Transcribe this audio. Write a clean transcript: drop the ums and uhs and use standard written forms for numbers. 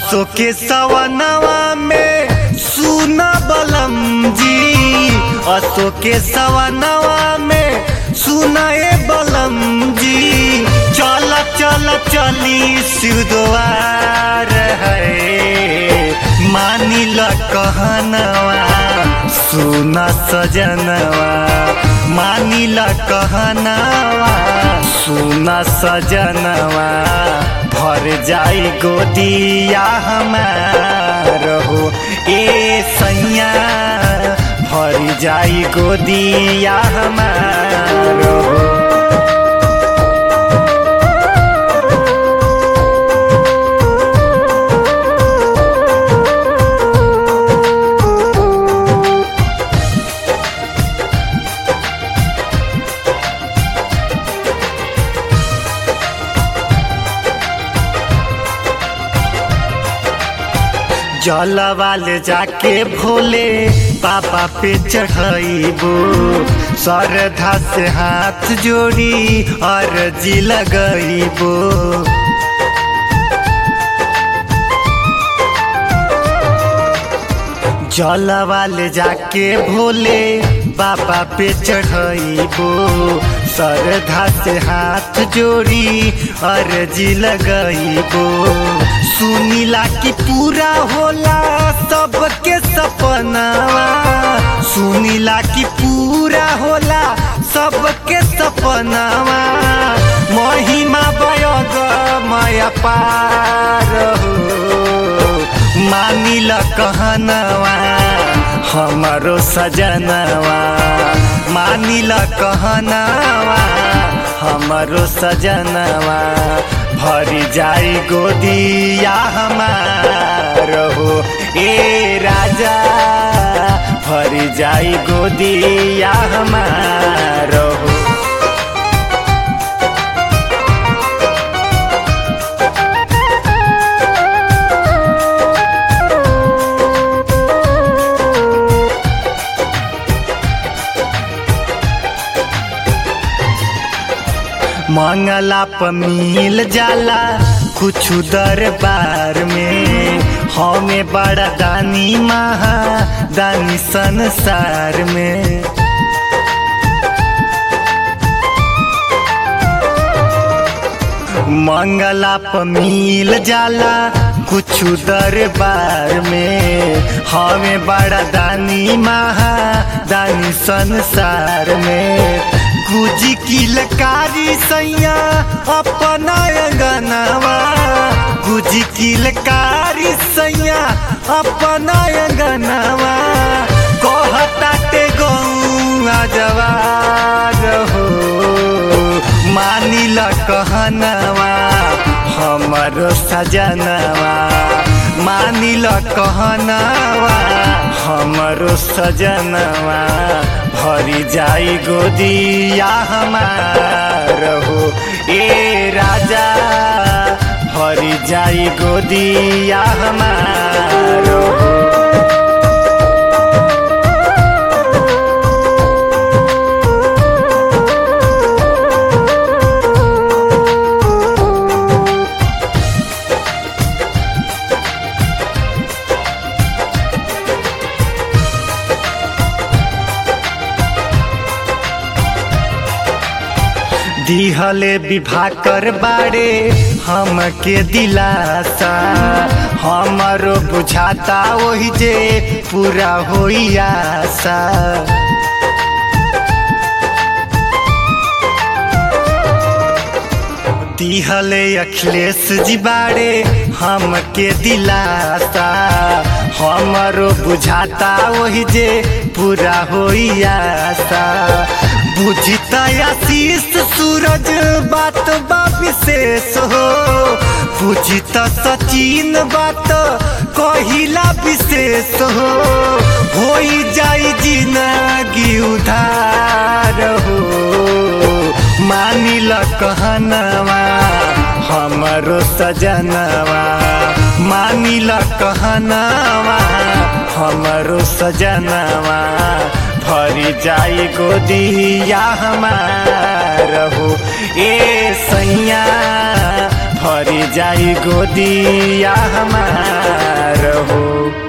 असो के सवनवा में सुना बलम जी, असो के सवनवा में सुनाए बलम जी। चल चल चली सिद्वार है, मानिल कहनवा सुना सजनवा, मानिल कहनवा सुना सजनवा। भर जाई गोदिया हमार हो ए सैया, भर जाई गोदिया हमार हो। जलवाल जाके भोले बाबा पे चढ़ाइबो, श्रद्धा से हाथ जोड़ी अर्जी लगाइबो। जलवाल जाके भोले बाबा पे चढ़ाइबो, श्रद्धा से हाथ जोड़ी अर्जी लगाइबो। सुनीला की पूरा होला सबके सपनावा, सुनीला की पूरा होला सबके सपनावा। महिमा बयग माया पार हो, मानिल कहनवा हमारो सजनवा, मानिल कहनवा हमारो सजनवा। भरी जाई गोदिया हमार हो ए राजा, भरी जाई गोदिया हमार हो। मंगला प मिल जाला कुछ दरबार में, हमें बड़ा दानी महा दानी संसार में। मंगला प मिल जाला कुछ दरबार में, हमें बड़ा दानी महा दानी संसार में। गुजी किलकारी सैया अपना अंगनवा, गुजी किलकारी सैया अपना अंगनवा। कहताटे गौआ जवार हो, मानिल कहनवा हमारो सजनवा, मानिल कहनवा हमारो सजनवा। भरी जाई गोदिया हमार हो ए राजा, भरी जाई गोदिया हमार हो। दिहले विभाकर बाड़े हमके दिलासा, हमारो बुझाता वही जे पूरा होई आशा। दिहले अखिलेश जी बाड़े हमके दिलासा, हमारो बुझाता वही जे पूरा होई आशा। बुझता आशीष सूरज बात बा विशेष हो, बुझता सचिन बात कहिला विशेष हो। होई जाई जिंदगी उधार हो, मानिल कहनवा हमारो सजनवा, मानिल कहनवा हमारो सजनवा। भरी जाई गोदिया हमार हो ए सैया, भरी जाई गोदिया हमार हो।